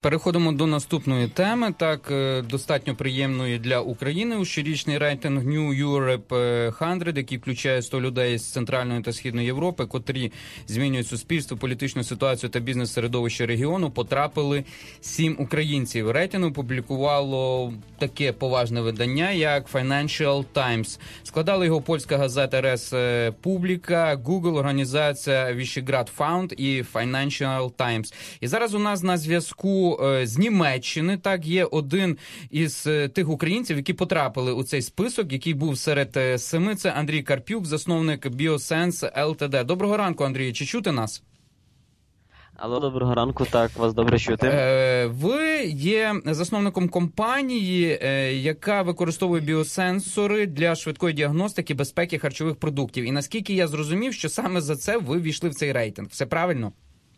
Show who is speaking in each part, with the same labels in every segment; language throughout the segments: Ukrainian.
Speaker 1: Переходимо до наступної теми, так, достатньо приємної для України. У щорічний рейтинг New Europe 100, який включає 100 людей з Центральної та Східної Європи, котрі змінюють суспільство, політичну ситуацію та бізнес-середовище регіону, потрапили 7 українців. Рейтинг опублікувало таке поважне видання, як Financial Times. Складали його польська газета Res Publica, Google, організація Visegrad Fund і Financial Times. І зараз у нас на зв'язку з Німеччини, так, є один із тих українців, які потрапили у цей список, який був серед 7. Це Андрій Карпюк, засновник Biosense Ltd. Доброго ранку, Андрію. Чи чути нас?
Speaker 2: Алло, доброго ранку, так, вас добре чути.
Speaker 1: Ви є засновником компанії, яка використовує біосенсори для швидкої діагностики безпеки харчових продуктів. І наскільки я зрозумів, що саме за це ви ввійшли в цей рейтинг. Все правильно?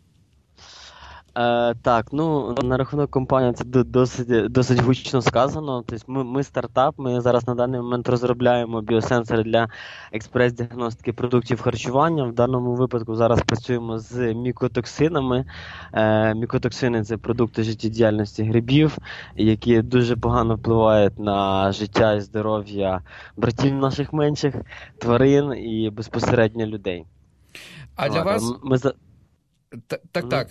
Speaker 2: Так, ну, на рахунок компанії це досить гучно сказано. Тобто ми стартап, ми зараз на даний момент розробляємо біосенсори для експрес-діагностики продуктів харчування. В даному випадку зараз працюємо з мікотоксинами. Мікотоксини – це продукти життєдіяльності грибів, які дуже погано впливають на життя і здоров'я братів наших менших, тварин і безпосередньо людей.
Speaker 1: А для вас... Так.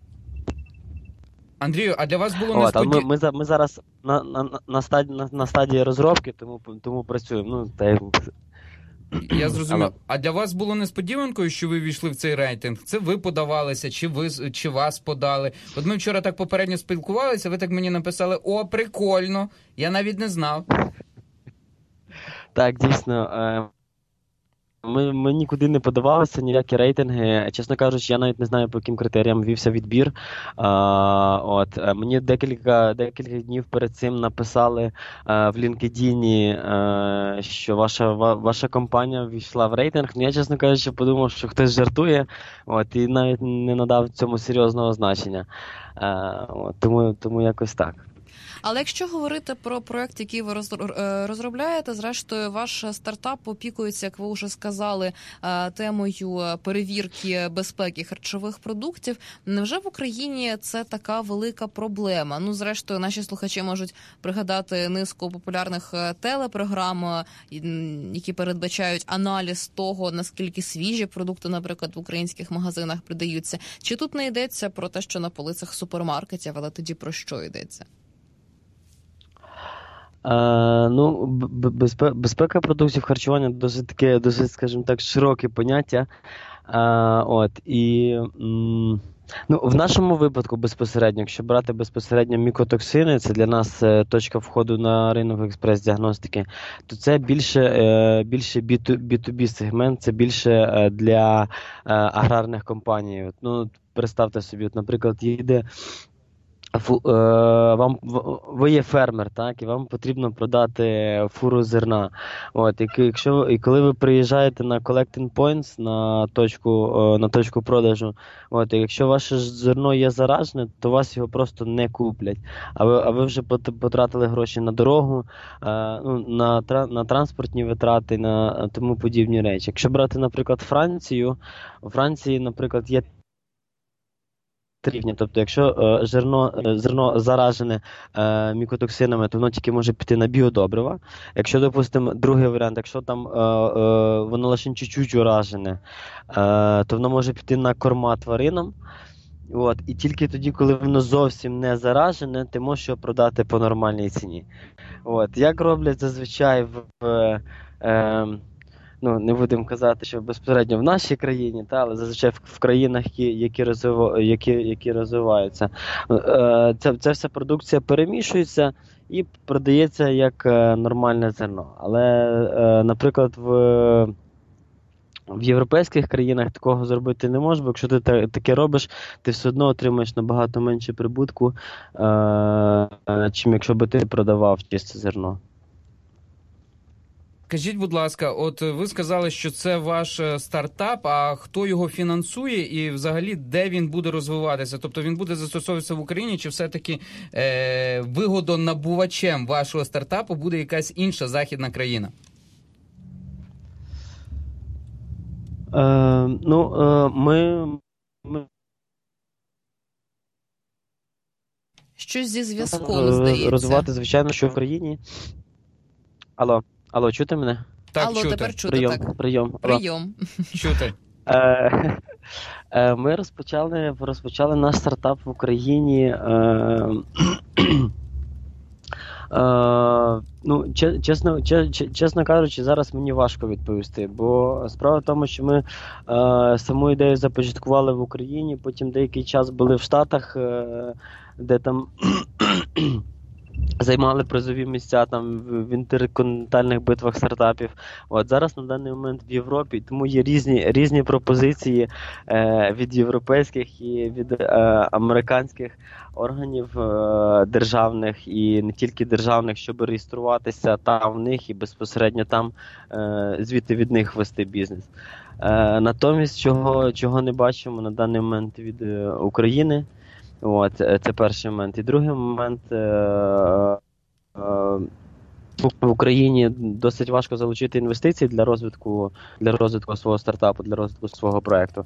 Speaker 1: Андрію, а для вас було несподівано?
Speaker 2: Ми зараз на стадії розробки, тому працюємо.
Speaker 1: Я зрозумів. А для вас було несподіванкою, що ви війшли в цей рейтинг? Це ви подавалися, чи вас подали? От ми вчора так попередньо спілкувалися, ви так мені написали: "О, прикольно, я навіть не знав".
Speaker 2: Так, дійсно. Ми нікуди не подавалися, ніякі рейтинги. Чесно кажучи, я навіть не знаю, по яким критеріям вівся відбір. Мені декілька днів перед цим написали в LinkedIn, що ваша компанія ввійшла в рейтинг. Я, чесно кажучи, подумав, що хтось жартує, і навіть не надав цьому серйозного значення. Тому якось так.
Speaker 3: Але якщо говорити про проєкт, який ви розробляєте, зрештою, ваш стартап опікується, як ви вже сказали, темою перевірки безпеки харчових продуктів. Невже в Україні це така велика проблема? Ну, зрештою, наші слухачі можуть пригадати низку популярних телепрограм, які передбачають аналіз того, наскільки свіжі продукти, наприклад, в українських магазинах продаються. Чи тут не йдеться про те, що на полицях супермаркетів, але тоді про що йдеться?
Speaker 2: Безпека продуктів харчування досить, скажімо так, широке поняття. В нашому випадку безпосередньо, якщо брати безпосередньо мікотоксини, це для нас точка входу на ринок експрес-діагностики, то це більше B2B сегмент, це більше для аграрних компаній. Представте собі, наприклад, їде ви є фермер, так, і вам потрібно продати фуру зерна. І коли ви приїжджаєте на collecting points, на точку продажу, якщо ваше зерно є заражене, то вас його просто не куплять. А ви вже потратили гроші на дорогу, на транспортні витрати, на тому подібні речі. Якщо брати, наприклад, Францію, у Франції, наприклад, є рівня. Тобто, якщо зерно заражене мікотоксинами, то воно тільки може піти на біодобрива. Якщо, допустимо, другий варіант, якщо там воно лише чуть-чуть уражене, то воно може піти на корма тваринам. І тільки тоді, коли воно зовсім не заражене, ти можеш його продати по нормальній ціні. Як роблять зазвичай не будемо казати, що безпосередньо в нашій країні, але зазвичай в країнах, які розвиваються. Ця вся продукція перемішується і продається як нормальне зерно. Але, наприклад, в європейських країнах такого зробити не можеш, бо якщо ти таке робиш, ти все одно отримаєш набагато менше прибутку, чим якщо би ти продавав чисте зерно.
Speaker 1: Скажіть, будь ласка, от ви сказали, що це ваш стартап, а хто його фінансує і взагалі де він буде розвиватися? Тобто він буде застосовуватися в Україні, чи все-таки вигодонабувачем вашого стартапу буде якась інша західна країна?
Speaker 3: Щось зі зв'язком, здається.
Speaker 2: Розвивати, звичайно, що в Україні. Алло, чути мене?
Speaker 1: Так,
Speaker 3: Алло,
Speaker 1: чути.
Speaker 3: тепер чути, так.
Speaker 2: Прийом.
Speaker 1: Чути.
Speaker 2: Ми розпочали наш стартап в Україні. Чесно кажучи, зараз мені важко відповісти, бо справа в тому, що ми саму ідею започаткували в Україні, потім деякий час були в Штатах, де там займали призові місця там в інтерконтинентальних битвах стартапів. От зараз на даний момент в Європі, тому є різні пропозиції від європейських і від американських органів державних і не тільки державних, щоб реєструватися там в них і безпосередньо там звідти від них вести бізнес. Натомість, чого не бачимо на даний момент від України. От, це перший момент. І другий момент, в Україні досить важко залучити інвестиції для розвитку свого стартапу, для розвитку свого проєкту.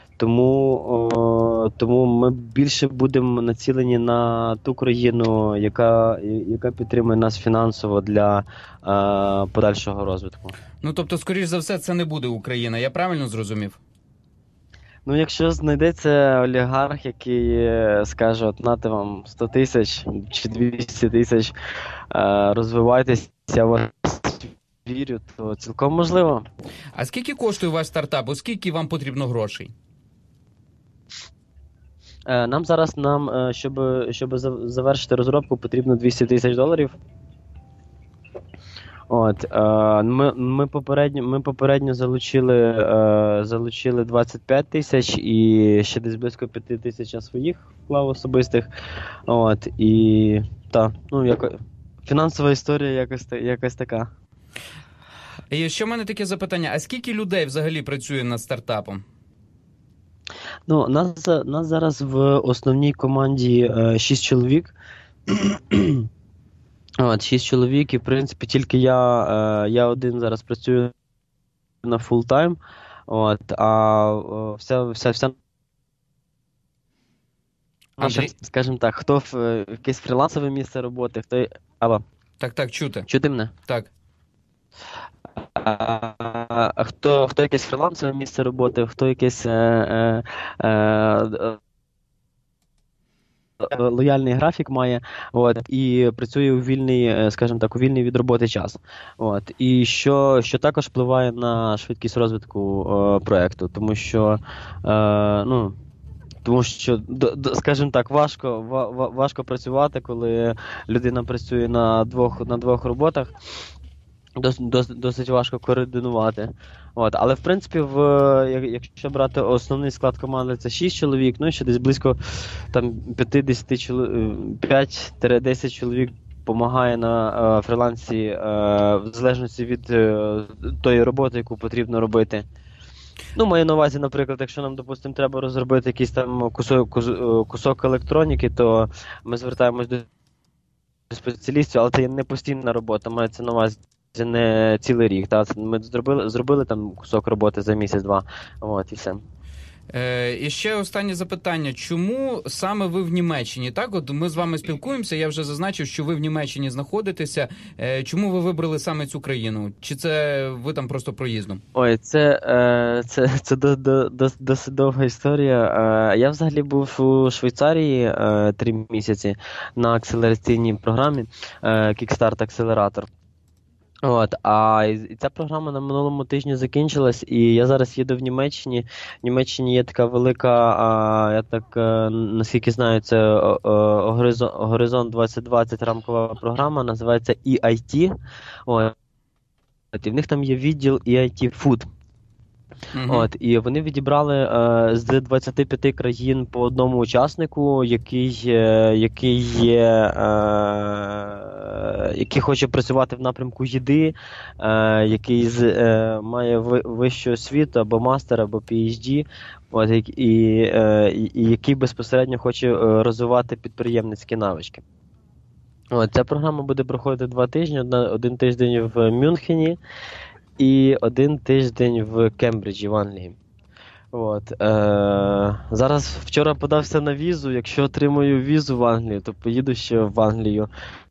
Speaker 2: Тому ми більше будемо націлені на ту країну, яка підтримує нас фінансово для подальшого розвитку.
Speaker 1: Ну, тобто, скоріш за все, це не буде Україна, я правильно зрозумів?
Speaker 2: Ну, якщо знайдеться олігарх, який скаже, от нате вам 100 тисяч чи 200 тисяч, розвивайтеся, я вас вірю, то цілком можливо.
Speaker 1: А скільки коштує ваш стартап? О скільки вам потрібно грошей?
Speaker 2: Нам зараз, щоб завершити розробку, потрібно $200 тисяч. От, ми попередньо залучили 25 тисяч і ще десь близько 5 тисяч на своїх вклав особистих. От, і фінансова історія якась така.
Speaker 1: І ще в мене таке запитання, а скільки людей взагалі працює над стартапом?
Speaker 2: Ну, нас зараз в основній команді 6 чоловік. От, 6 чоловік, і в принципі тільки я один зараз працюю на фултайм, от, а вся наша, скажімо так, хто в якесь фрілансове місце роботи, хто... Алло.
Speaker 1: Так, чути.
Speaker 2: Чути мене?
Speaker 1: Так.
Speaker 2: Хто якесь фрілансове місце роботи, хто якесь лояльний графік має, от, і працює у вільний, скажімо так, у вільний від роботи час. От, і що також впливає на швидкість розвитку проєкту, тому що, скажімо так, важко працювати, коли людина працює на двох роботах. Досить важко координувати. От. Але, в принципі, якщо брати основний склад команди, це 6 чоловік, ну і ще десь близько 5-10 чоловік допомагає на фрілансі в залежності від тої роботи, яку потрібно робити. Ну, маю на увазі, наприклад, якщо нам, допустимо, треба розробити якийсь там кусок електроніки, то ми звертаємось до спеціалістів, але це не постійна робота, мається на увазі не цілий рік. Так? Ми зробили там кусок роботи за місяць-два, от, і все.
Speaker 1: І ще останнє запитання. Чому саме ви в Німеччині? Так, от ми з вами спілкуємося, я вже зазначив, що ви в Німеччині знаходитеся. Чому ви вибрали саме цю країну? Чи це ви там просто проїздом?
Speaker 2: Ой, це досить довга історія. Я взагалі був у Швейцарії 3 місяці на акселераційній програмі Kickstart Accelerator. От, і ця програма на минулому тижні закінчилась, і я зараз їду в Німеччині. В Німеччині є така велика, я так, наскільки знаю, це Горизонт 2020 рамкова програма, називається EIT. От, і в них там є відділ EIT Food. От, і вони відібрали з 25 країн по одному учаснику, який хоче працювати в напрямку їди, який має вищу освіту, або мастер, або PhD, от, і який безпосередньо хоче розвивати підприємницькі навички. От, ця програма буде проходити 2 тижні, один тиждень в Мюнхені, і 1 тиждень в Кембриджі, в Англії. От, зараз вчора подався на візу. Якщо отримую візу в Англію, то поїду ще в Англію.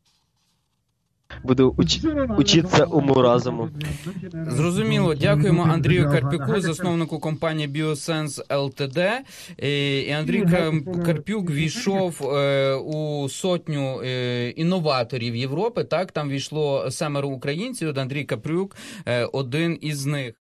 Speaker 2: Буду учитися уму-разуму.
Speaker 1: Зрозуміло. Дякуємо Андрію Карпюку, засновнику компанії Biosense Ltd. І Андрій Карпюк війшов у сотню інноваторів Європи. Так, там війшло 7 українців, Андрій Карпюк один із них.